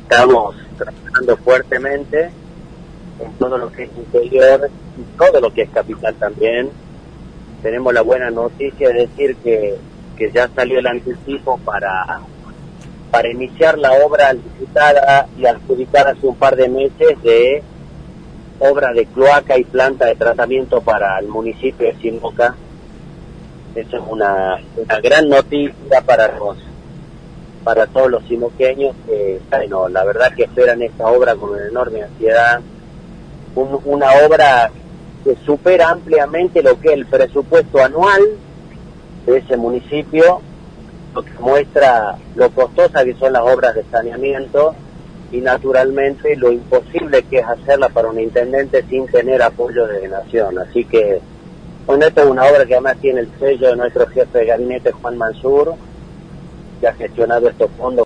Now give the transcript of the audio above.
estamos trabajando fuertemente en todo lo que es interior y todo lo que es capital también. Tenemos la buena noticia de decir que ya salió el anticipo para iniciar la obra licitada y adjudicada hace un par de meses de obra de cloaca y planta de tratamiento para el municipio de Simoca. Eso es una gran noticia para todos los simoqueños que, bueno, la verdad que esperan esta obra con una enorme ansiedad. Una obra que supera ampliamente lo que es el presupuesto anual de ese municipio, lo que muestra lo costosas que son las obras de saneamiento y naturalmente lo imposible que es hacerla para un intendente sin tener apoyo de nación. Así que, bueno, esta es una obra que además tiene el sello de nuestro jefe de gabinete, Juan Mansur, que ha gestionado estos fondos